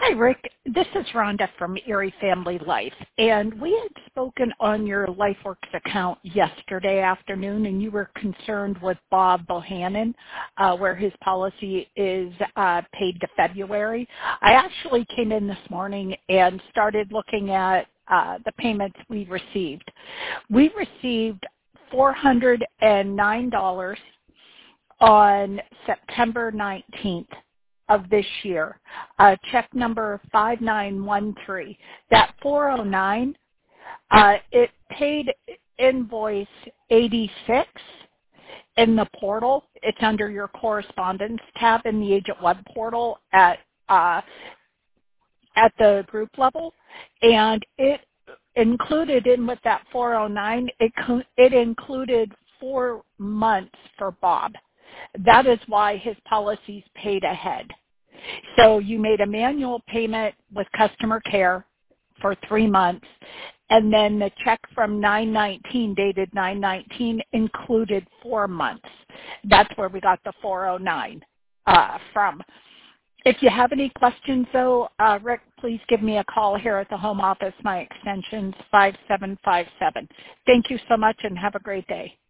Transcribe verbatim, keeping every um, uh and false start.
Hi, Rick. This is Rhonda from Erie Family Life, and we had spoken on your LifeWorks account yesterday afternoon, and you were concerned with Bob Bohannon, uh, where his policy is uh, paid to February. I actually came in this morning and started looking at uh, the payments we received. We received four hundred nine dollars on September nineteenth of this year, uh, check number five nine one three. That four oh nine, uh, it paid invoice eighty-six in the portal. It's under your correspondence tab in the Agent Web portal at uh, at the group level, and it included in with that four oh nine, it, co- it included four months for Bob. That is why his policy's paid ahead. So you made a manual payment with customer care for three months, and then the check from nine nineteen, dated nine nineteen, included four months. That's where we got the four oh nine uh, from. If you have any questions, though, uh, Rick, please give me a call here at the home office. My extension's five seven five seven. Thank you so much, and have a great day.